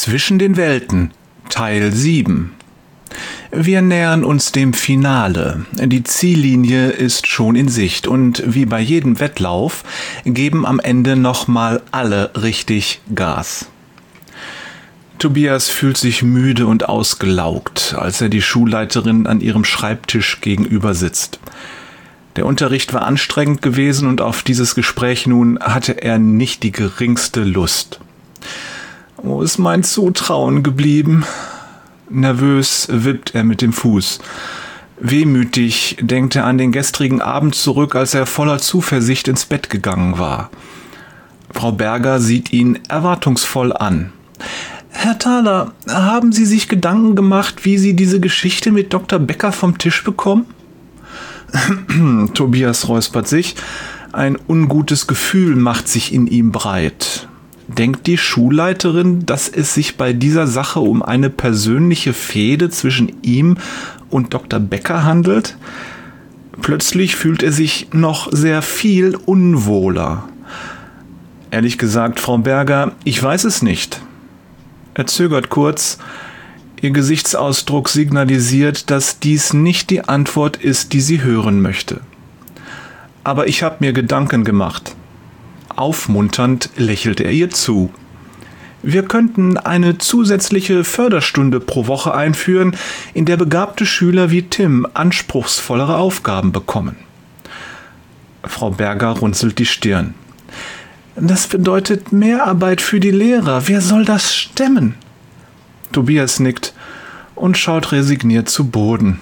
Zwischen den Welten, Teil 7. Wir nähern uns dem Finale. Die Ziellinie ist schon in Sicht und wie bei jedem Wettlauf geben am Ende nochmal alle richtig Gas. Tobias fühlt sich müde und ausgelaugt, als er die Schulleiterin an ihrem Schreibtisch gegenüber sitzt. Der Unterricht war anstrengend gewesen und auf dieses Gespräch nun hatte er nicht die geringste Lust. Wo ist mein Zutrauen geblieben? Nervös wippt er mit dem Fuß. Wehmütig denkt er an den gestrigen Abend zurück, als er voller Zuversicht ins Bett gegangen war. Frau Berger sieht ihn erwartungsvoll an. »Herr Thaler, haben Sie sich Gedanken gemacht, wie Sie diese Geschichte mit Dr. Becker vom Tisch bekommen?« Tobias räuspert sich. Ein ungutes Gefühl macht sich in ihm breit. Denkt die Schulleiterin, dass es sich bei dieser Sache um eine persönliche Fehde zwischen ihm und Dr. Becker handelt? Plötzlich fühlt er sich noch sehr viel unwohler. Ehrlich gesagt, Frau Berger, ich weiß es nicht. Er zögert kurz. Ihr Gesichtsausdruck signalisiert, dass dies nicht die Antwort ist, die sie hören möchte. Aber ich habe mir Gedanken gemacht. Aufmunternd lächelt er ihr zu. Wir könnten eine zusätzliche Förderstunde pro Woche einführen, in der begabte Schüler wie Tim anspruchsvollere Aufgaben bekommen. Frau Berger runzelt die Stirn. Das bedeutet mehr Arbeit für die Lehrer. Wer soll das stemmen? Tobias nickt und schaut resigniert zu Boden.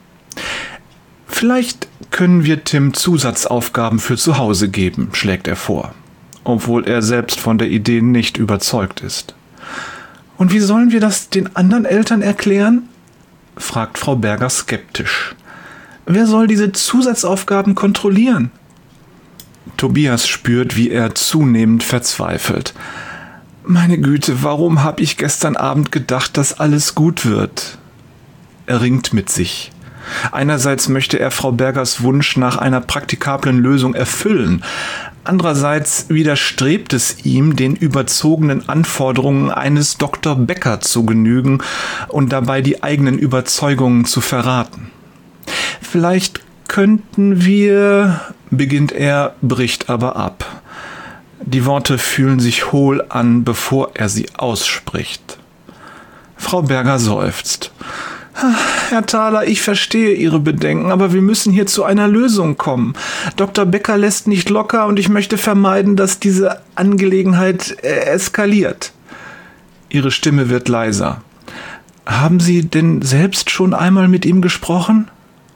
Vielleicht können wir Tim Zusatzaufgaben für zu Hause geben, schlägt er vor, obwohl er selbst von der Idee nicht überzeugt ist. Und wie sollen wir das den anderen Eltern erklären? Fragt Frau Berger skeptisch. Wer soll diese Zusatzaufgaben kontrollieren? Tobias spürt, wie er zunehmend verzweifelt. Meine Güte, warum habe ich gestern Abend gedacht, dass alles gut wird? Er ringt mit sich. Einerseits möchte er Frau Bergers Wunsch nach einer praktikablen Lösung erfüllen. Andererseits widerstrebt es ihm, den überzogenen Anforderungen eines Dr. Becker zu genügen und dabei die eigenen Überzeugungen zu verraten. Vielleicht könnten wir, beginnt er, bricht aber ab. Die Worte fühlen sich hohl an, bevor er sie ausspricht. Frau Berger seufzt. Herr Thaler, ich verstehe Ihre Bedenken, aber wir müssen hier zu einer Lösung kommen. Dr. Becker lässt nicht locker und ich möchte vermeiden, dass diese Angelegenheit eskaliert. Ihre Stimme wird leiser. Haben Sie denn selbst schon einmal mit ihm gesprochen?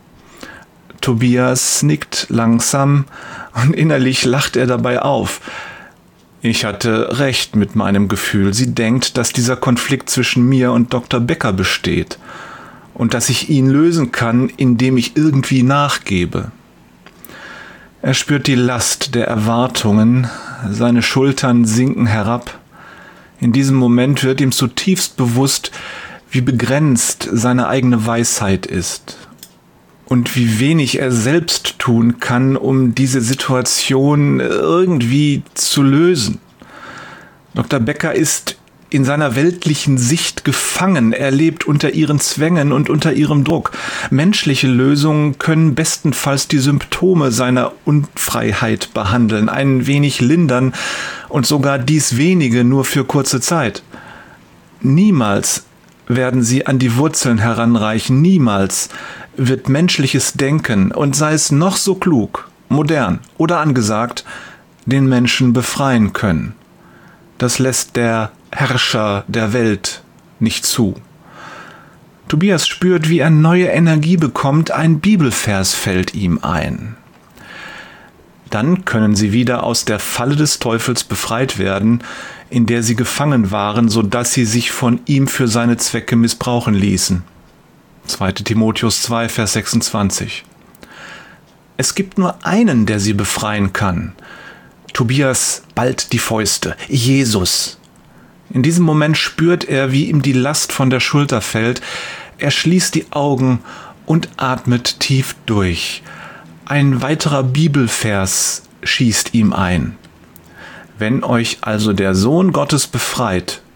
Tobias nickt langsam und innerlich lacht er dabei auf. Ich hatte recht mit meinem Gefühl. Sie denkt, dass dieser Konflikt zwischen mir und Dr. Becker besteht und dass ich ihn lösen kann, indem ich irgendwie nachgebe. Er spürt die Last der Erwartungen, seine Schultern sinken herab. In diesem Moment wird ihm zutiefst bewusst, wie begrenzt seine eigene Weisheit ist und wie wenig er selbst tun kann, um diese Situation irgendwie zu lösen. Dr. Becker ist in seiner weltlichen Sicht gefangen. Er lebt unter ihren Zwängen und unter ihrem Druck. Menschliche Lösungen können bestenfalls die Symptome seiner Unfreiheit behandeln, ein wenig lindern und sogar dies wenige nur für kurze Zeit. Niemals werden sie an die Wurzeln heranreichen, niemals wird menschliches Denken, und sei es noch so klug, modern oder angesagt, den Menschen befreien können. Das lässt der Herrscher der Welt nicht zu. Tobias spürt, wie er neue Energie bekommt, ein Bibelvers fällt ihm ein. Dann können sie wieder aus der Falle des Teufels befreit werden, in der sie gefangen waren, sodass sie sich von ihm für seine Zwecke missbrauchen ließen. 2. Timotheus 2, Vers 26. Es gibt nur einen, der sie befreien kann. Tobias ballt die Fäuste. Jesus. In diesem Moment spürt er, wie ihm die Last von der Schulter fällt. Er schließt die Augen und atmet tief durch. Ein weiterer Bibelvers schießt ihm ein. Wenn euch also der Sohn Gottes befreit,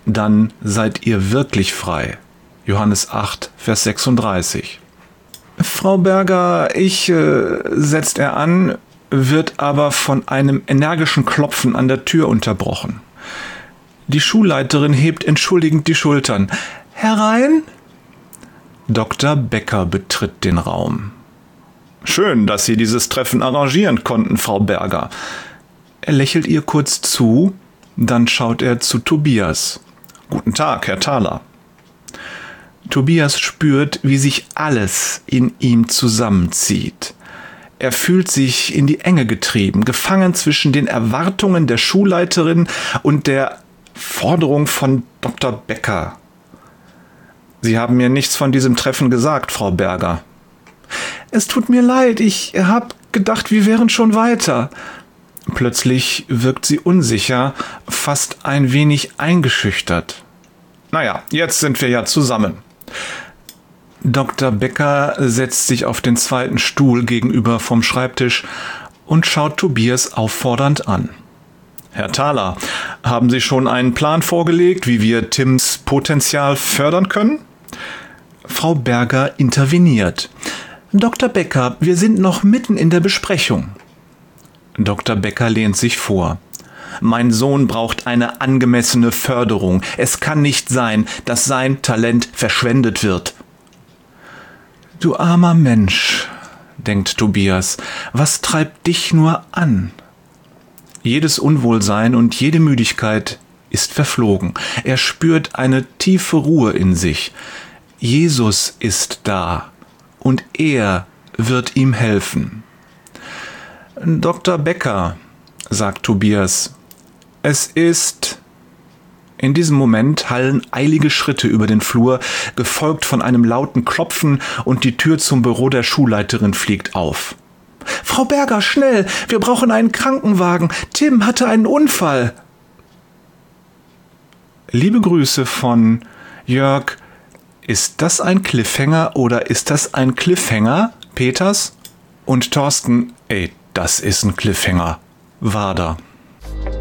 dann seid ihr wirklich frei. Johannes 8, Vers 36. Frau Berger, setzt er an, wird aber von einem energischen Klopfen an der Tür unterbrochen. Die Schulleiterin hebt entschuldigend die Schultern. Herein? Dr. Becker betritt den Raum. Schön, dass Sie dieses Treffen arrangieren konnten, Frau Berger. Er lächelt ihr kurz zu, dann schaut er zu Tobias. Guten Tag, Herr Thaler. Tobias spürt, wie sich alles in ihm zusammenzieht. Er fühlt sich in die Enge getrieben, gefangen zwischen den Erwartungen der Schulleiterin und der Forderung von Dr. Becker. Sie haben mir nichts von diesem Treffen gesagt, Frau Berger. Es tut mir leid, ich habe gedacht, wir wären schon weiter. Plötzlich wirkt sie unsicher, fast ein wenig eingeschüchtert. Naja, jetzt sind wir ja zusammen. Dr. Becker setzt sich auf den zweiten Stuhl gegenüber vom Schreibtisch und schaut Tobias auffordernd an. Herr Thaler, haben Sie schon einen Plan vorgelegt, wie wir Tims Potenzial fördern können? Frau Berger interveniert. Dr. Becker, wir sind noch mitten in der Besprechung. Dr. Becker lehnt sich vor. Mein Sohn braucht eine angemessene Förderung. Es kann nicht sein, dass sein Talent verschwendet wird. Du armer Mensch, denkt Tobias, was treibt dich nur an? Jedes Unwohlsein und jede Müdigkeit ist verflogen. Er spürt eine tiefe Ruhe in sich. Jesus ist da und er wird ihm helfen. Dr. Becker, sagt Tobias, es ist... In diesem Moment hallen eilige Schritte über den Flur, gefolgt von einem lauten Klopfen, und die Tür zum Büro der Schulleiterin fliegt auf. Frau Berger, schnell! Wir brauchen einen Krankenwagen! Tim hatte einen Unfall! Liebe Grüße von Jörg. Ist das ein Cliffhanger oder ist das ein Cliffhanger, Peters? Und Thorsten, das ist ein Cliffhanger. Wader.